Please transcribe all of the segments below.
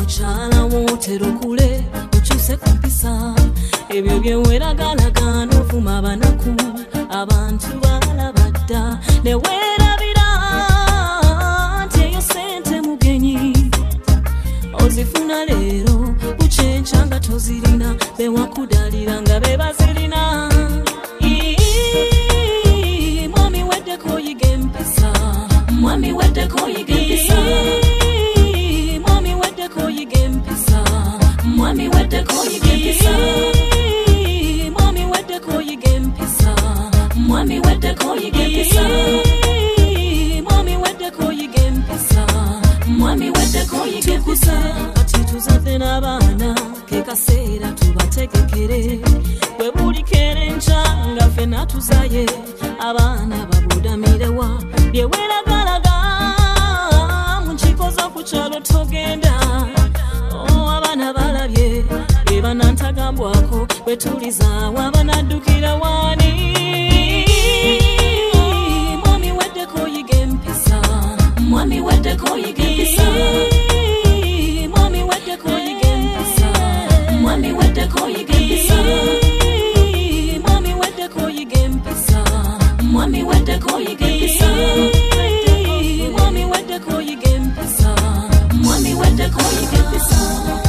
mukyala wotero kule okyuse ku mpisa ebyo byeweragalaga n'ovuma abanaku abantu balaba dda ne weerabira nti eyo sente mugenyi ozifuna leero bukyenkya nga tozirina bewakudalira nga bebazirina mwami weddeko oyiga empisa mwami weddeko oyiga empisa mwami weddeko oyiga empisa mwami weddeko oyiga empisa mwami weddeko oyiga empisa mwami weddeko oyiga empisa mwami weddeko oyiga empisa mwami weddeko oyiga empisa kati tuzadde n'abaana ke kaseera tubategekere bwe buli kerenkya nga ffenna tuzaye abaana babudamirewa byeweragalaga mu nkiko z'oku kyalo togenda abaana balabye bebanantagambwako bwetulizaawo abanaddukira waani mwami weddeko oyiga empisa mwami weddeko oyiga empisa mwami weddeko oyiga empisa mwami weddeko oyiga empisa mwami weddeko oyiga empisa mwami weddeko oyiga empisa mwami weddeko oyiga empisa mwami weddeko oyiga empisa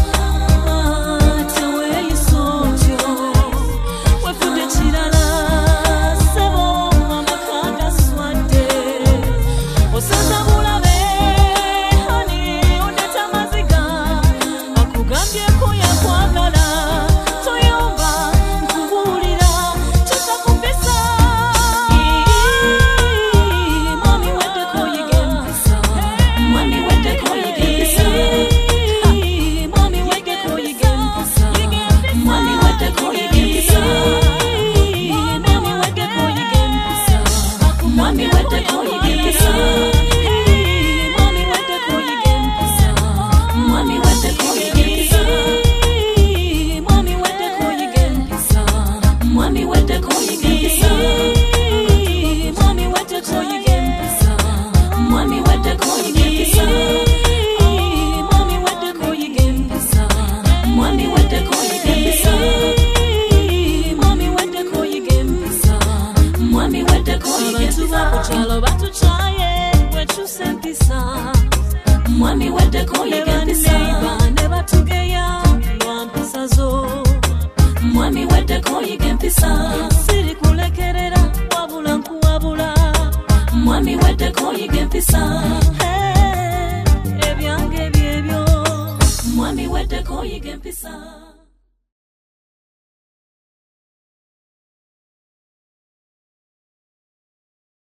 mwami weddeko oyiga empisa ne batugeya lwa mpisa zo mwami weddeko oyiga empisa siri kulekerera wabula nkuwabula mwami weddeko oyiga empisa ebyange byebyo mwami weddeko oyiga empisa